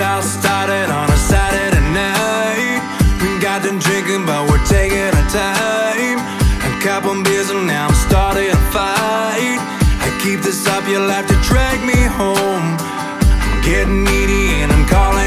all started on a Saturday night. We got done drinking, but we're taking our time. A couple beers and now I'm starting a fight. I keep this up, you'll have to drag me home. I'm getting needy and I'm calling